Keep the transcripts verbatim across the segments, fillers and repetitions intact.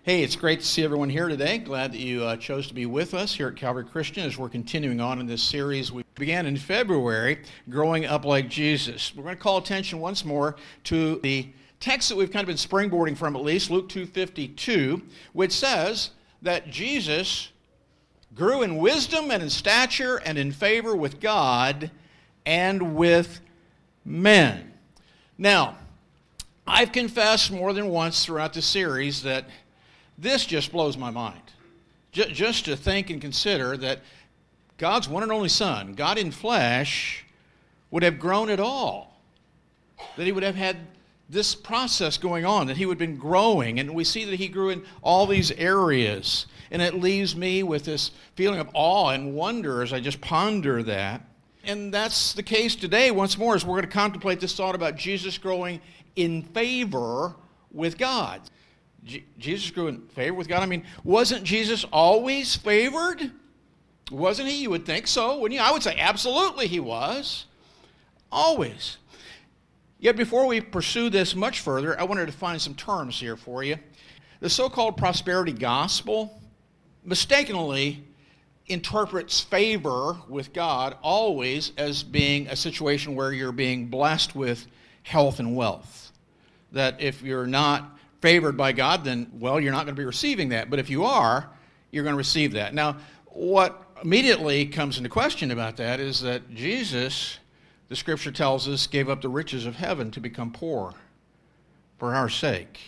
Hey, it's great to see everyone here today. Glad that you uh, chose to be with us here at Calvary Christian as we're continuing on in this series we began in February, Growing Up Like Jesus. We're going to call attention once more to the text that we've kind of been springboarding from at least, Luke two fifty-two, which says that Jesus grew in wisdom and in stature and in favor with God and with men. Now, I've confessed more than once throughout the series that this just blows my mind. Just to think and consider that God's one and only Son, God in flesh, would have grown at all. That he would have had this process going on, that he would have been growing. And we see that he grew in all these areas. And it leaves me with this feeling of awe and wonder as I just ponder that. And that's the case today, once more, as we're going to contemplate this thought about Jesus growing in favor with God. Je- Jesus grew in favor with God. I mean, wasn't Jesus always favored? Wasn't he? You would think so, wouldn't you? I would say absolutely he was. Always. Yet before we pursue this much further, I wanted to find some terms here for you. The so-called prosperity gospel mistakenly interprets favor with God always as being a situation where you're being blessed with health and wealth. That if you're not favored by God, then, well, you're not going to be receiving that. But if you are, you're going to receive that. Now, what immediately comes into question about that is that Jesus, the Scripture tells us, gave up the riches of heaven to become poor for our sake.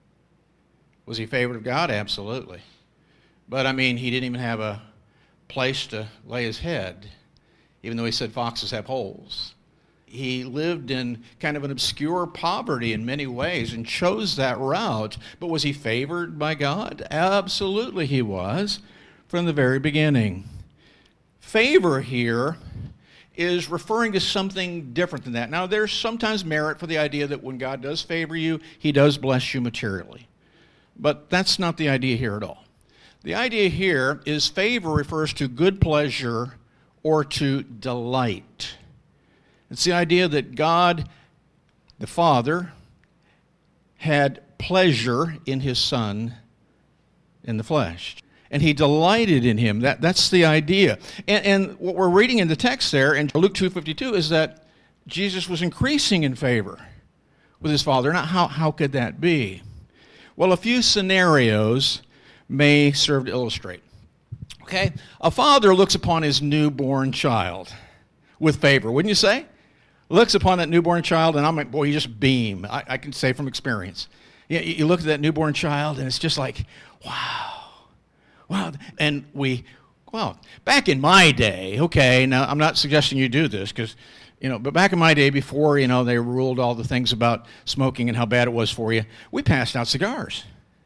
Was he favored of God? Absolutely. But, I mean, he didn't even have a place to lay his head, even though he said foxes have holes. He lived in kind of an obscure poverty in many ways and chose that route. But was he favored by God? Absolutely he was from the very beginning. Favor here is referring to something different than that. Now, there's sometimes merit for the idea that when God does favor you, he does bless you materially. But that's not the idea here at all. The idea here is favor refers to good pleasure or to delight. It's the idea that God, the Father, had pleasure in his Son in the flesh. And he delighted in him. That, that's the idea. And, and what we're reading in the text there in Luke two fifty-two is that Jesus was increasing in favor with his Father. Now, how, how could that be? Well, a few scenarios may serve to illustrate. Okay? A father looks upon his newborn child with favor, wouldn't you say? Looks upon that newborn child, and I'm like, boy, you just beam. I, I can say from experience. You, you look at that newborn child, and it's just like, wow, wow. And we, well, back in my day, okay, now I'm not suggesting you do this, because, you know, but back in my day, before, you know, they ruled all the things about smoking and how bad it was for you, we passed out cigars.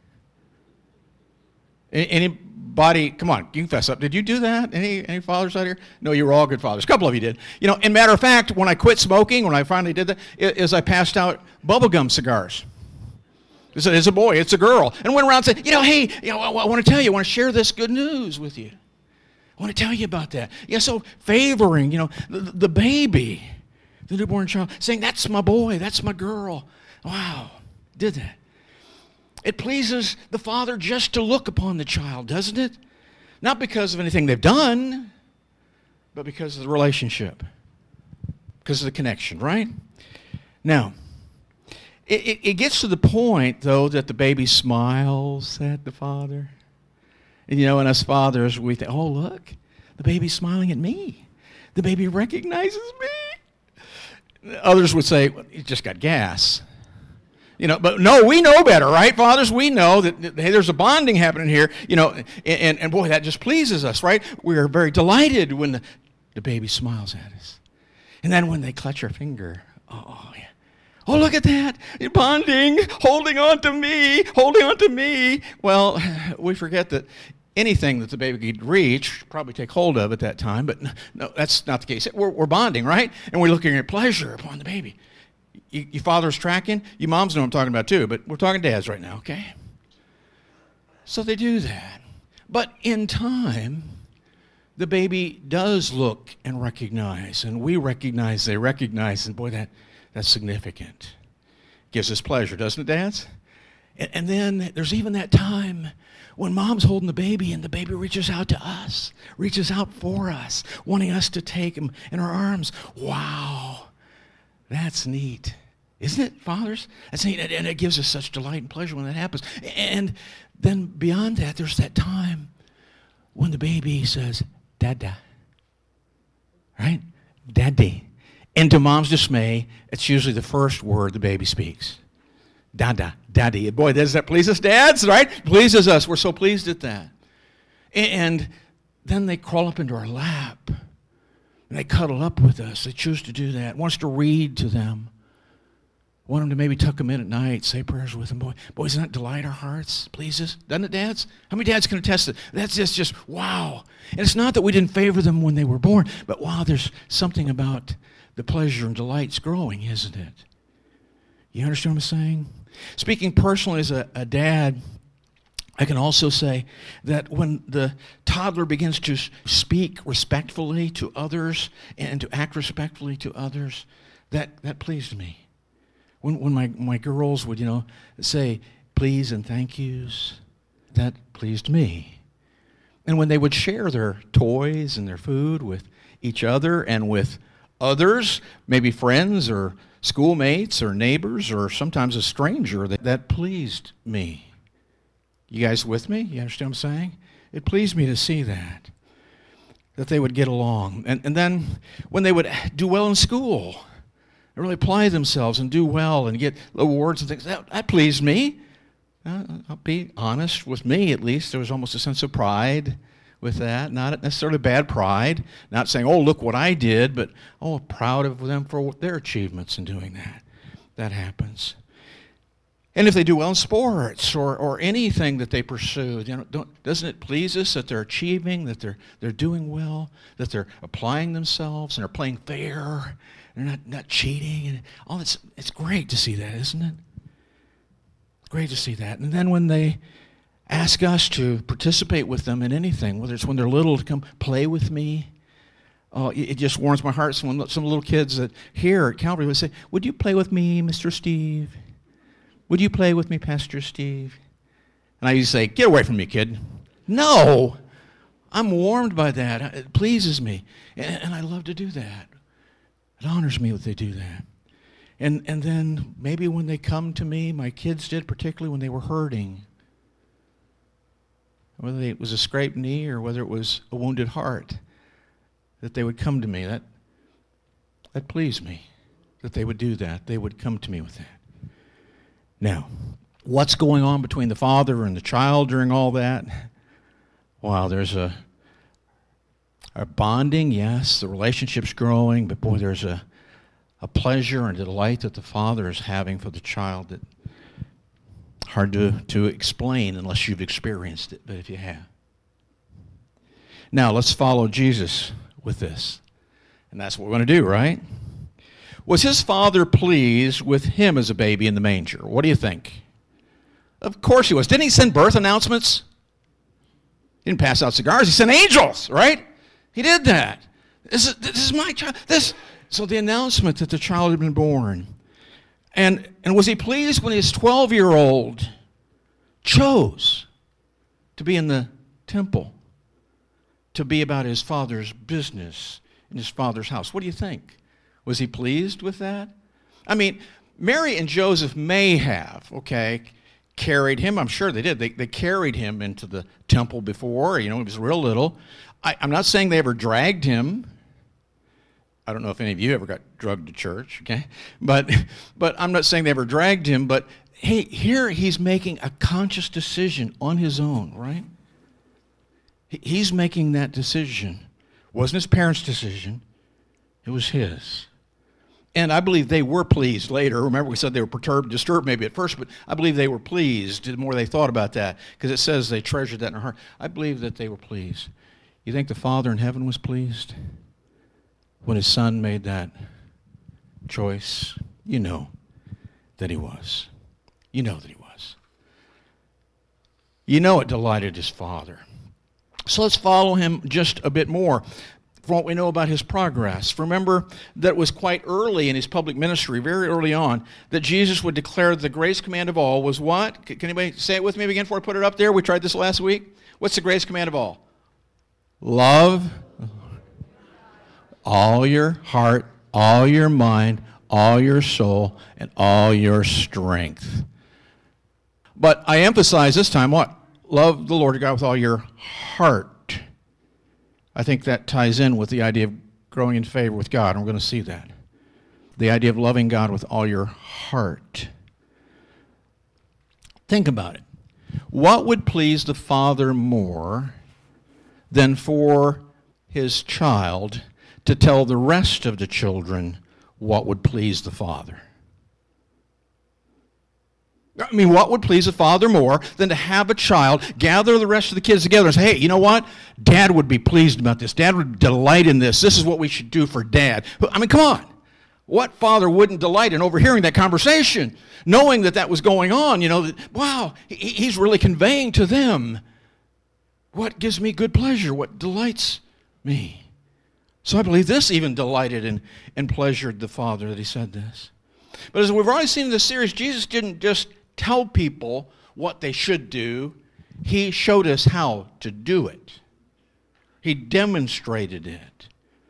Anybody, come on, you can fess up. Did you do that? Any any fathers out here? No, you were all good fathers. A couple of you did. You know, and matter of fact, when I quit smoking, when I finally did that, is I passed out bubblegum cigars. It's a, it's a boy, it's a girl. And went around and said, you know, hey, you know, I, I want to tell you, I want to share this good news with you. I want to tell you about that. Yeah, so favoring, you know, the, the baby, the newborn child, saying, that's my boy, that's my girl. Wow, did that. It pleases the Father just to look upon the child, doesn't it? Not because of anything they've done, but because of the relationship, because of the connection, right? Now, it, it, it gets to the point, though, that the baby smiles at the Father. And, you know, and us fathers, we think, oh, look, the baby's smiling at me. The baby recognizes me. Others would say, well, it just got gas. You know, but no, we know better, right, fathers? We know that, that hey, there's a bonding happening here, you know, and, and, and boy, that just pleases us, right? We are very delighted when the, the baby smiles at us. And then when they clutch our finger, oh, yeah. Oh, look at that, bonding, holding on to me, holding on to me. Well, we forget that anything that the baby could reach, probably take hold of at that time, but no, that's not the case. We're, we're bonding, right? And we're looking at pleasure upon the baby. You, you fathers tracking? You moms know what I'm talking about too, but we're talking dads right now, okay? So they do that. But in time, the baby does look and recognize, and we recognize, they recognize, and boy, that that's significant. Gives us pleasure, doesn't it, dads? And, and then there's even that time when mom's holding the baby and the baby reaches out to us, reaches out for us, wanting us to take him in our arms. Wow, that's neat. Isn't it, fathers? That's neat, and it gives us such delight and pleasure when that happens. And then beyond that, there's that time when the baby says, Dada, right? Daddy. And to mom's dismay, it's usually the first word the baby speaks. Dada, daddy. Boy, does that please us, dads, right? Pleases us. We're so pleased at that. And then they crawl up into our lap, and they cuddle up with us. They choose to do that. Want us to read to them. Want them to maybe tuck them in at night, say prayers with them. Boy, boy, doesn't that delight our hearts? Pleases? Doesn't it, dads? How many dads can attest to that? That's just, just wow. And it's not that we didn't favor them when they were born, but wow, there's something about the pleasure and delight's growing, isn't it? You understand what I'm saying? Speaking personally as a, a dad, I can also say that when the toddler begins to speak respectfully to others and to act respectfully to others, that, that pleased me. When, when my, my girls would, you know, say please and thank yous, that pleased me. And when they would share their toys and their food with each other and with others, maybe friends or schoolmates or neighbors or sometimes a stranger, that, that pleased me. You guys with me? You understand what I'm saying? It pleased me to see that, that they would get along. And, and then when they would do well in school, really apply themselves and do well and get awards and things, that, that pleased me. Uh, I'll be honest, with me at least, there was almost a sense of pride with that. Not necessarily bad pride, not saying, oh, look what I did, but, oh, proud of them for their achievements in doing that. That happens. And if they do well in sports or, or anything that they pursue, you know, don't, doesn't it please us that they're achieving, that they're they're doing well, that they're applying themselves and are playing fair, they're not, not cheating, and all that's, it's great to see that, isn't it? It's great to see that. And then when they ask us to participate with them in anything, whether it's when they're little to come play with me, oh, it just warms my heart. Some, some little kids that here at Calvary would say, would you play with me, Mister Steve? Would you play with me, Pastor Steve? And I used to say, get away from me, kid. No, I'm warmed by that. It pleases me. And, and I love to do that. It honors me that they do that. And and then maybe when they come to me, my kids did, particularly when they were hurting, whether it was a scraped knee or whether it was a wounded heart, that they would come to me. That, that pleased me, that they would do that. They would come to me with that. Now, what's going on between the father and the child during all that? Wow, there's a, a bonding, yes, the relationship's growing, but boy, there's a, a pleasure and a delight that the father is having for the child that hard to, to explain unless you've experienced it, but if you have. Now, let's follow Jesus with this. And that's what we're going to do, right? Was his father pleased with him as a baby in the manger? What do you think? Of course he was. Didn't he send birth announcements? He didn't pass out cigars. He sent angels, right? He did that. This is, this is my child. This. So the announcement that the child had been born. And, and was he pleased when his twelve-year-old chose to be in the temple, to be about his father's business in his father's house? What do you think? Was he pleased with that? I mean, Mary and Joseph may have, okay, carried him. I'm sure they did. They, they carried him into the temple before. You know, he was real little. I, I'm not saying they ever dragged him. I don't know if any of you ever got drugged to church, okay? But, but I'm not saying they ever dragged him, but hey, here he's making a conscious decision on his own, right? He's making that decision. It wasn't his parents' decision. It was his. And I believe they were pleased later. Remember, we said they were perturbed, disturbed maybe at first, but I believe they were pleased the more they thought about that, because it says they treasured that in their heart. I believe that they were pleased. You think the Father in heaven was pleased when his son made that choice? You know that he was. You know that he was. You know it delighted his Father. So let's follow him just a bit more. from what we know about his progress. Remember that it was quite early in his public ministry, very early on, that Jesus would declare the greatest command of all was what? Can anybody say it with me again before I put it up there? We tried this last week. What's the greatest command of all? Love all your heart, all your mind, all your soul, and all your strength. But I emphasize this time what? Love the Lord your God with all your heart. I think that ties in with the idea of growing in favor with God, and we're going to see that. The idea of loving God with all your heart. Think about it. What would please the Father more than for his child to tell the rest of the children what would please the Father? I mean, what would please the Father more than to have a child gather the rest of the kids together and say, hey, you know what? Dad would be pleased about this. Dad would delight in this. This is what we should do for Dad. I mean, come on. What father wouldn't delight in overhearing that conversation, knowing that that was going on, you know, that, wow, he's really conveying to them what gives me good pleasure, what delights me. So I believe this even delighted and, and pleasured the Father that he said this. But as we've already seen in this series, Jesus didn't just tell people what they should do. He showed us how to do it. He demonstrated it.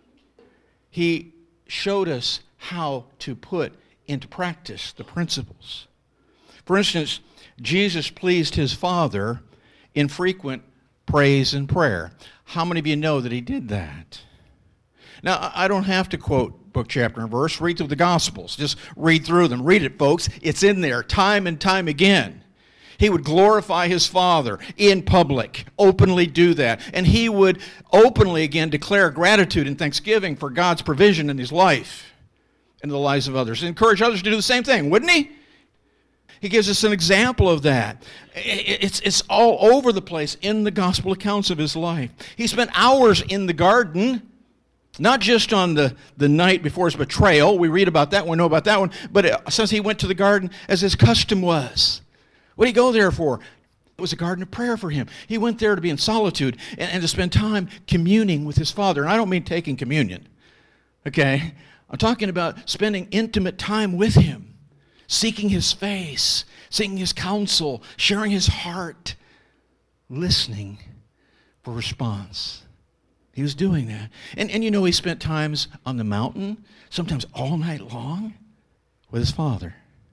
He showed us how to put into practice the principles. For instance, Jesus pleased his Father in frequent praise and prayer. How many of you know that he did that? Now, I don't have to quote book, chapter, and verse. Read through the Gospels. Just read through them. Read it, folks. It's in there time and time again. He would glorify his Father in public, openly do that. And he would openly, again, declare gratitude and thanksgiving for God's provision in his life and the lives of others. Encourage others to do the same thing, wouldn't he? He gives us an example of that. It's, it's all over the place in the gospel accounts of his life. He spent hours in the garden, not just on the, the night before his betrayal. We read about that, we know about that one. But it says he went to the garden as his custom was. What did he go there for? It was a garden of prayer for him. He went there to be in solitude and, and to spend time communing with his Father. And I don't mean taking communion, okay? I'm talking about spending intimate time with him, seeking his face, seeking his counsel, sharing his heart, listening for response. He was doing that. And, and you know, he spent times on the mountain, sometimes all night long, with his Father.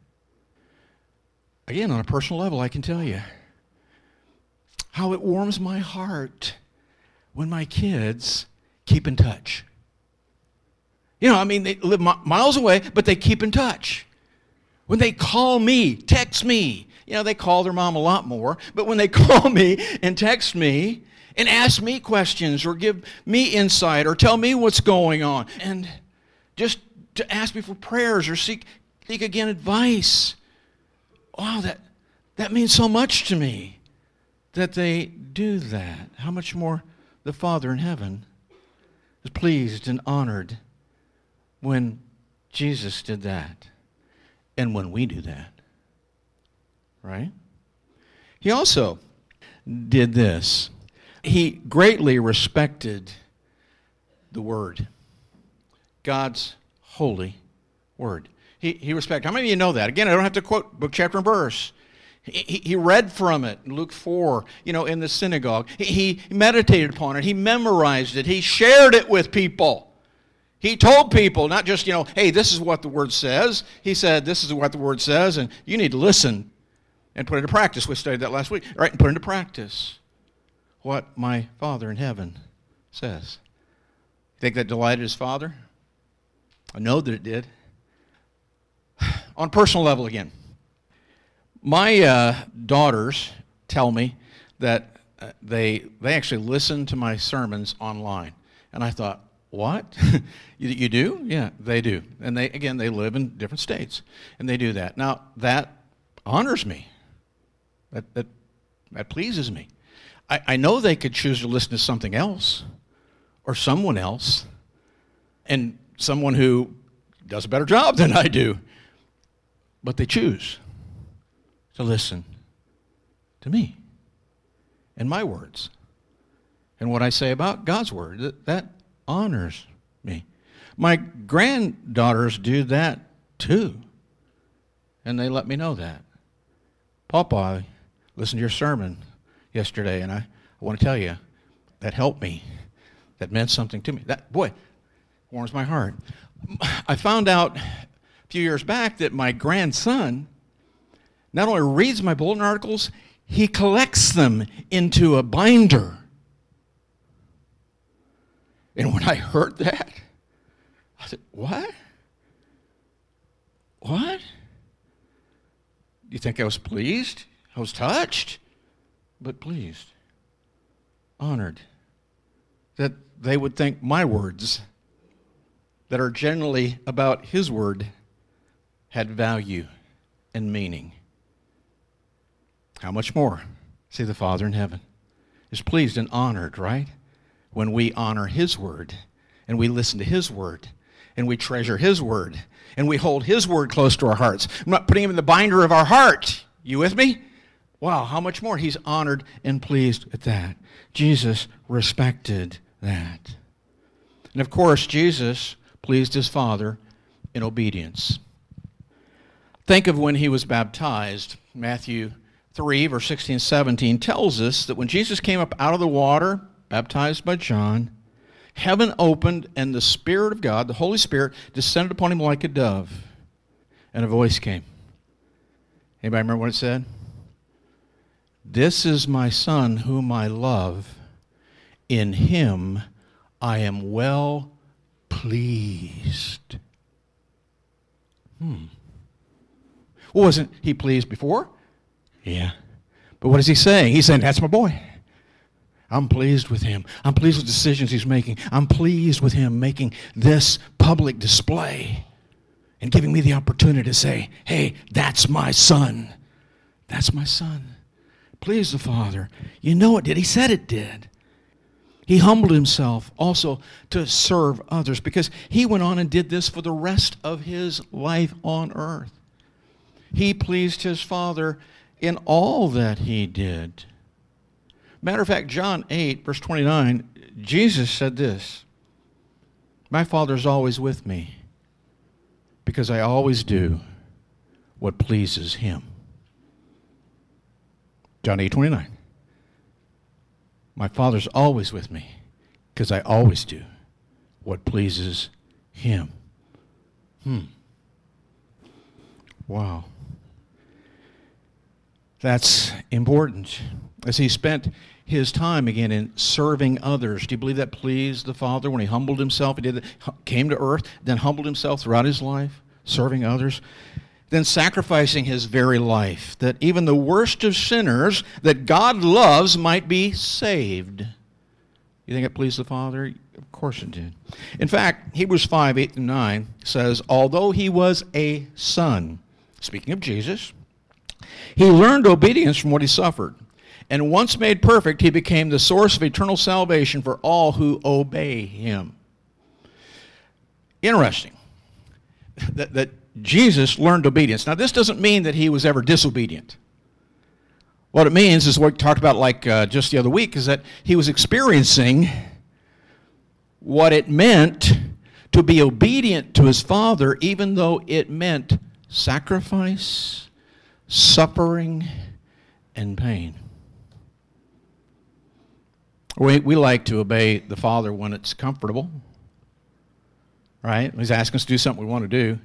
Again, on a personal level, I can tell you how it warms my heart when my kids keep in touch. You know, I mean, they live mi- miles away, but they keep in touch. When they call me, text me, you know, they call their mom a lot more, but when they call me and text me and ask me questions or give me insight or tell me what's going on and just to ask me for prayers or seek, seek again, advice. Wow, that, that means so much to me that they do that. How much more the Father in heaven is pleased and honored when Jesus did that and when we do that, right? He also did this. He greatly respected the Word, God's holy Word. He, he respected. How many of you know that? Again, I don't have to quote book, chapter, and verse. He, he read from it in Luke four, you know, in the synagogue. He, he meditated upon it. He memorized it. He shared it with people. He told people, not just, you know, hey, this is what the Word says. He said, this is what the Word says, and you need to listen and put it into practice. We studied that last week, right? And put into practice what my Father in heaven says. You think that delighted his Father? I know that it did. On a personal level again, my uh, daughters tell me that uh, they they actually listen to my sermons online. And I thought, what? you, you do? Yeah, they do. And they again, they live in different states, and they do that. Now, that honors me. That, that, that pleases me. I, I know they could choose to listen to something else or someone else, and someone who does a better job than I do. But they choose to listen to me and my words and what I say about God's Word. That, that honors me. My granddaughters do that too. And they let me know that. Papa, I listened to your sermon yesterday, and I, I want to tell you, that helped me. That meant something to me. That, boy, warms my heart. I found out a few years back that my grandson not only reads my bulletin articles, he collects them into a binder. And when I heard that, I said, what? What? You think I was pleased? I was touched, but pleased, honored, that they would think my words that are generally about his word had value and meaning. How much more, see, the Father in heaven is pleased and honored, right? When we honor his word, and we listen to his word, and we treasure his word, and we hold his word close to our hearts. I'm not putting him in the binder of our heart. You with me? Wow, how much more? He's honored and pleased at that. Jesus respected that. And of course, Jesus pleased his Father in obedience. Think of when he was baptized. Matthew three, verse sixteen, seventeen tells us that when Jesus came up out of the water, baptized by John, heaven opened and the Spirit of God, the Holy Spirit, descended upon him like a dove. And a voice came. Anybody remember what it said? This is my Son whom I love. In him I am well pleased. Hmm. Well, wasn't he pleased before? Yeah. But what is he saying? He's saying, that's my boy. I'm pleased with him. I'm pleased with the decisions he's making. I'm pleased with him making this public display and giving me the opportunity to say, hey, that's my son. That's my son. Please the Father. You know it did. He said it did. He humbled himself also to serve others because he went on and did this for the rest of his life on earth. He pleased his Father in all that he did. Matter of fact, John eight, verse twenty-nine, Jesus said this, my Father's always with me because I always do what pleases him. John eight, twenty-nine. My Father's always with me because I always do what pleases him. Hmm. Wow. That's important. As he spent his time again in serving others. Do you believe that pleased the Father when he humbled himself? He did that, came to earth, then humbled himself throughout his life, serving others, then sacrificing his very life, that even the worst of sinners that God loves might be saved. You think it pleased the Father? Of course it did. In fact, Hebrews five, eight through nine says, although he was a son, speaking of Jesus, he learned obedience from what he suffered. And once made perfect, he became the source of eternal salvation for all who obey him. Interesting that, that Jesus learned obedience. Now, this doesn't mean that he was ever disobedient. What it means is what we talked about like uh, just the other week, is that he was experiencing what it meant to be obedient to his Father, even though it meant sacrifice, suffering, and pain. We, we like to obey the Father when it's comfortable, right? He's asking us to do something we want to do.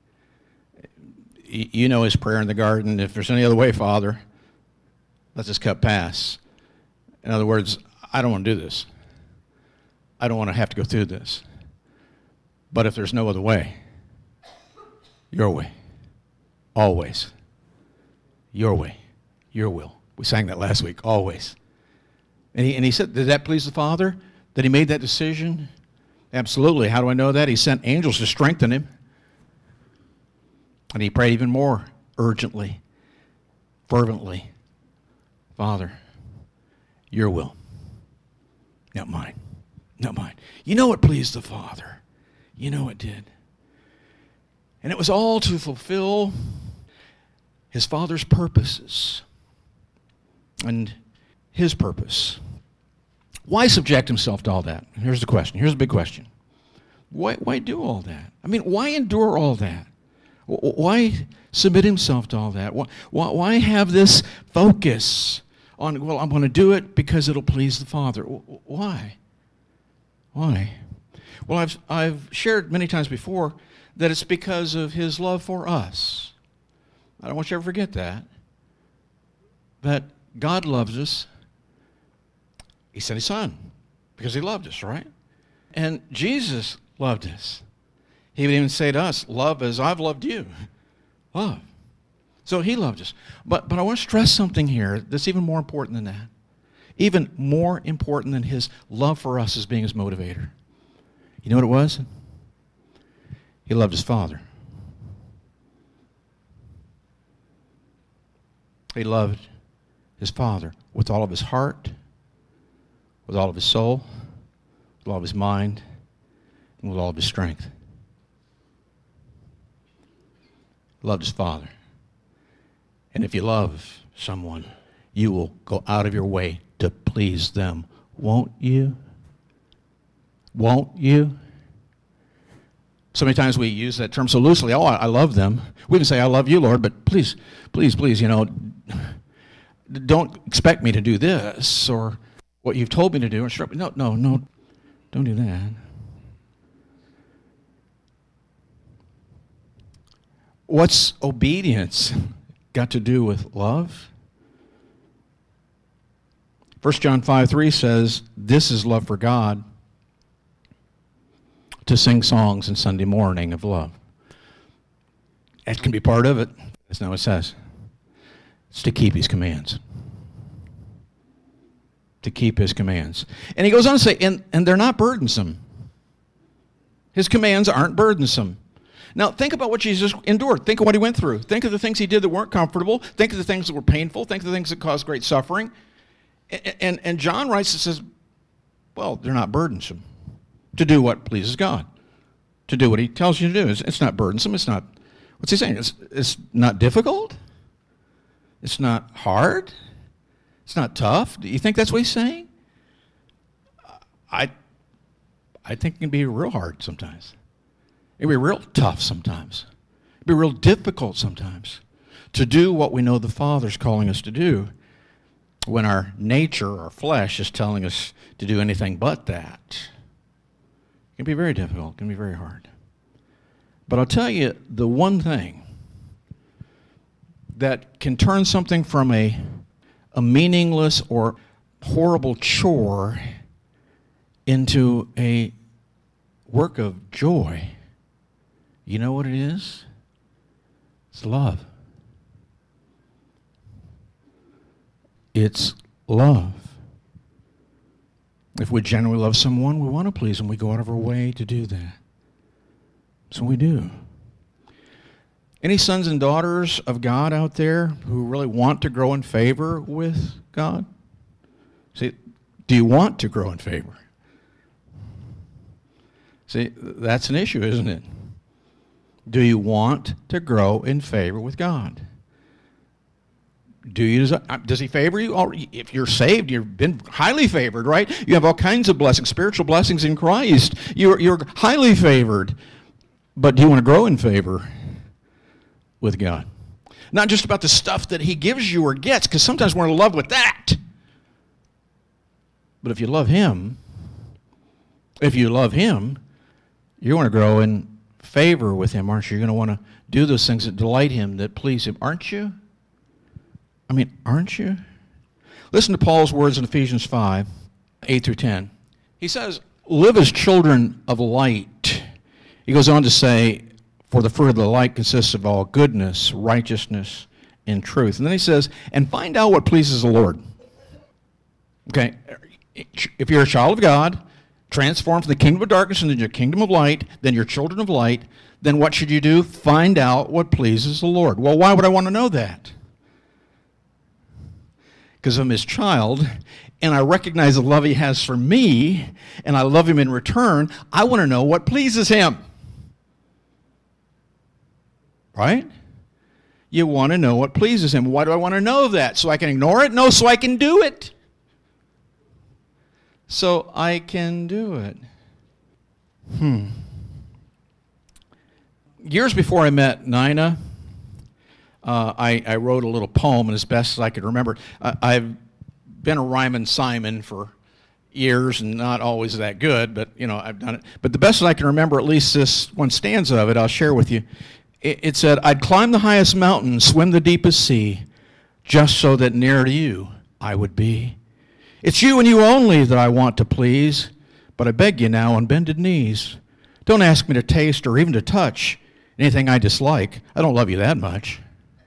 You know his prayer in the garden, if there's any other way, Father, let this cup pass. In other words, I don't want to do this. I don't want to have to go through this. But if there's no other way, your way, always. Your way, your will. We sang that last week, always. And he, and he said, did that please the Father? That he made that decision? Absolutely. How do I know that? He sent angels to strengthen him. And he prayed even more urgently, fervently. Father, your will, not mine, not mine. You know it pleased the Father. You know it did. And it was all to fulfill his Father's purposes. And his purpose Why subject himself to all that? Here's the question. Here's the big question. Why, why do all that? I mean, why endure all that? Why submit himself to all that? Why, why have this focus on, well, I'm going to do it because it'll please the Father? Why? Why? Well, I've, I've shared many times before that it's because of his love for us. I don't want you to ever forget that. That God loves us. He sent his Son because he loved us, right? And Jesus loved us. He would even say to us, love as I've loved you. Love. So he loved us. But, but I want to stress something here that's even more important than that. Even more important than his love for us as being his motivator. You know what it was? He loved his Father. He loved his Father with all of his heart, with all of his soul, with all of his mind, and with all of his strength. He loved his Father. And if you love someone, you will go out of your way to please them. Won't you? Won't you? So many times we use that term so loosely. Oh, I love them. We can say, I love you, Lord, but please, please, please, you know, don't expect me to do this or what you've told me to do. Or no, no, no, don't do that. What's obedience got to do with love? First John five three says, this is love for God, to sing songs on Sunday morning of love. That can be part of it. That's not what it says. It's to keep his commands. To keep his commands. And he goes on to say, and, and they're not burdensome. His commands aren't burdensome. Now, think about what Jesus endured. Think of what he went through. Think of the things he did that weren't comfortable. Think of the things that were painful. Think of the things that caused great suffering. And, and, and John writes and says, well, they're not burdensome. To do what pleases God. To do what he tells you to do. It's, it's not burdensome. It's not, what's he saying? It's, it's not difficult. It's not hard. It's not tough. Do you think that's what he's saying? I, I think it can be real hard sometimes. It can be real tough sometimes. It can be real difficult sometimes to do what we know the Father's calling us to do when our nature, our flesh, is telling us to do anything but that. It can be very difficult. It can be very hard. But I'll tell you the one thing that can turn something from a, a meaningless or horrible chore into a work of joy. You know what it is? It's love. It's love. If we genuinely love someone, we want to please them. We go out of our way to do that. So we do. Any sons and daughters of God out there who really want to grow in favor with God? See, do you want to grow in favor? See, that's an issue, isn't it? Do you want to grow in favor with God? Do you, does he favor you? If you're saved, you've been highly favored, right? You have all kinds of blessings, spiritual blessings in Christ. You're, you're highly favored. But do you want to grow in favor with God? Not just about the stuff that he gives you or gets, because sometimes we're in love with that. But if you love him, if you love him, you want to grow in favor with him, aren't you? You're going to want to do those things that delight him, that please him, aren't you? I mean, aren't you? Listen to Paul's words in Ephesians five, eight through ten. He says, live as children of light. He goes on to say, for the fruit of the light consists of all goodness, righteousness, and truth. And then he says, and find out what pleases the Lord. Okay, if you're a child of God, transformed from the kingdom of darkness into the kingdom of light, then you're children of light, then what should you do? Find out what pleases the Lord. Well, why would I want to know that? Because I'm his child, and I recognize the love he has for me, and I love him in return. I want to know what pleases him. Right? You want to know what pleases him. Why do I want to know that? So I can ignore it? No, so I can do it. so I can do it. Hmm. Years before I met Nina, uh, I, I wrote a little poem, and as best as I could remember, I, I've been a rhyming Simon for years, and not always that good, but you know, I've done it. But the best as I can remember, at least this one stanza of it, I'll share with you. It, it said, I'd climb the highest mountain, swim the deepest sea, just so that near to you I would be. It's you and you only that I want to please, but I beg you now on bended knees, don't ask me to taste or even to touch anything I dislike. I don't love you that much.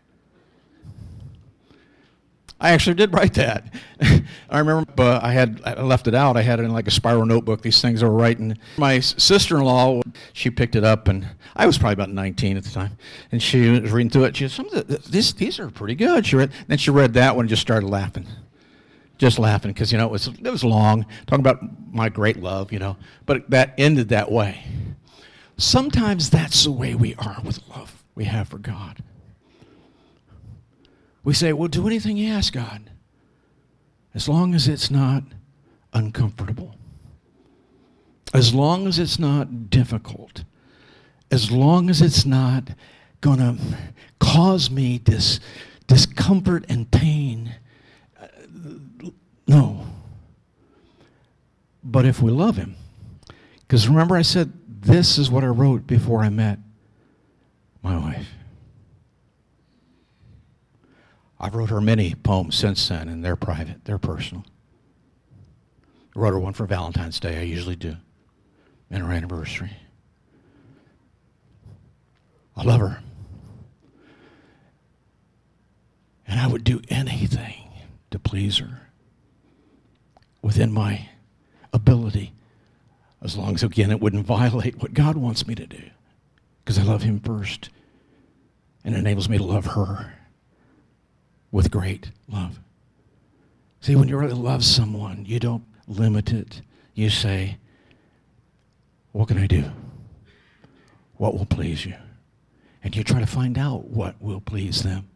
I actually did write that. I remember uh, I had I left it out. I had it in like a spiral notebook, these things I were writing. My sister-in-law, she picked it up, and I was probably about nineteen at the time, and she was reading through it. She said, Some of the, these, these are pretty good. She read, then she read that one and just started laughing. Just laughing, because, you know, it was, it was long, talking about my great love, you know, but that ended that way. Sometimes that's the way we are with love we have for God. We say, well, do anything you ask, God, as long as it's not uncomfortable, as long as it's not difficult, as long as it's not going to cause me dis- discomfort and pain. No. But if we love him, because remember I said, this is what I wrote before I met my wife. I've wrote her many poems since then, and they're private, they're personal. I wrote her one for Valentine's Day, I usually do, and her anniversary. I love her. And I would do anything to please her within my ability, as long as, again, it wouldn't violate what God wants me to do, because I love him first, and it enables me to love her with great love. See, when you really love someone, you don't limit it. You say, what can I do? What will please you? And you try to find out what will please them.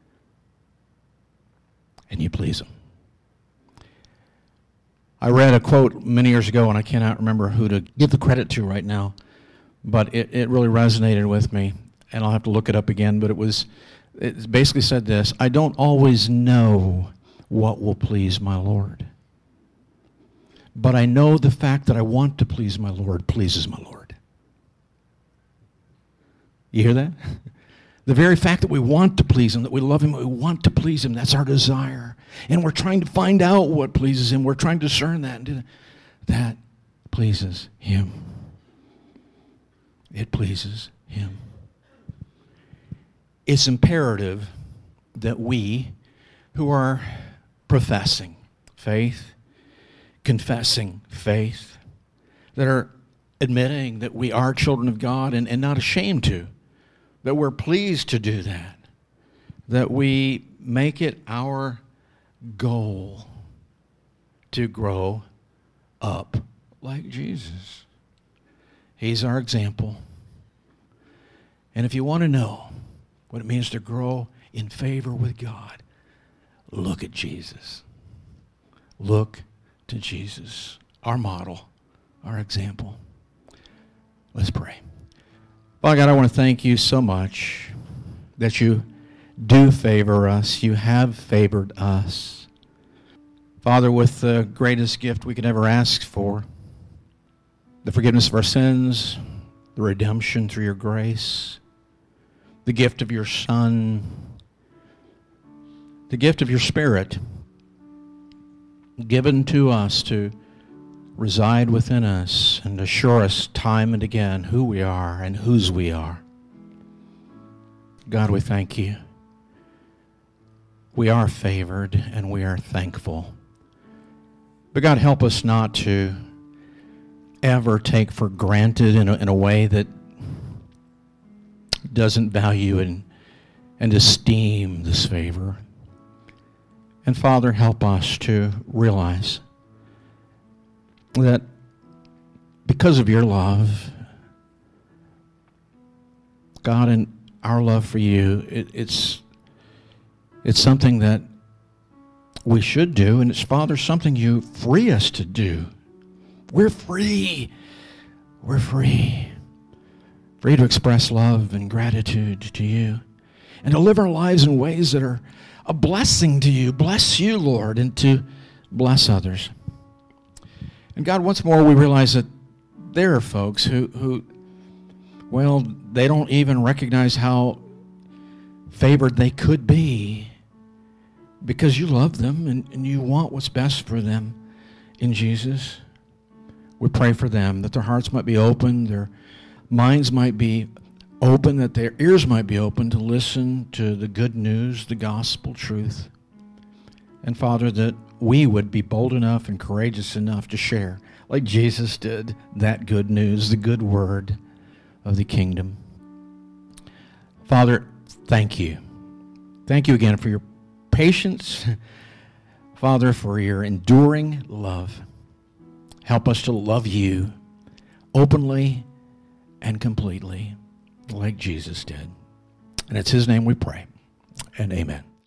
And you please them. I read a quote many years ago, and I cannot remember who to give the credit to right now, but it, it really resonated with me, and I'll have to look it up again, but it was, it basically said this: I don't always know what will please my Lord, but I know the fact that I want to please my Lord pleases my Lord. You hear that? The very fact that we want to please him, that we love him, we want to please him, that's our desire. And we're trying to find out what pleases him. We're trying to discern that and do that. That pleases him. It pleases him. It's imperative that we who are professing faith, confessing faith, that are admitting that we are children of God and, and not ashamed to, that we're pleased to do that, that we make it our goal to grow up like Jesus. He's our example. And if you want to know what it means to grow in favor with God, look at Jesus. Look to Jesus, our model, our example. Let's pray. Father God, I want to thank you so much that you do favor us. You have favored us. Father, with the greatest gift we could ever ask for, the forgiveness of our sins, the redemption through your grace, the gift of your Son, the gift of your Spirit, given to us to reside within us and assure us time and again who we are and whose we are. God, we thank you. We are favored and we are thankful. But God, help us not to ever take for granted in a, in a way that doesn't value and, and esteem this favor. And Father, help us to realize that because of your love, God, and our love for you, it, it's it's something that we should do, and it's, Father, something you free us to do. We're free. We're free. Free to express love and gratitude to you and to live our lives in ways that are a blessing to you. Bless you, Lord, and to bless others. And God, once more, we realize that there are folks who, who, well, they don't even recognize how favored they could be because you love them and, and you want what's best for them in Jesus. We pray for them, that their hearts might be open, their minds might be open, that their ears might be open to listen to the good news, the gospel truth. And Father, that we would be bold enough and courageous enough to share, like Jesus did, that good news, the good word of the kingdom. Father, thank you. Thank you again for your patience. Father, for your enduring love. Help us to love you openly and completely, like Jesus did. And it's his name we pray. And amen.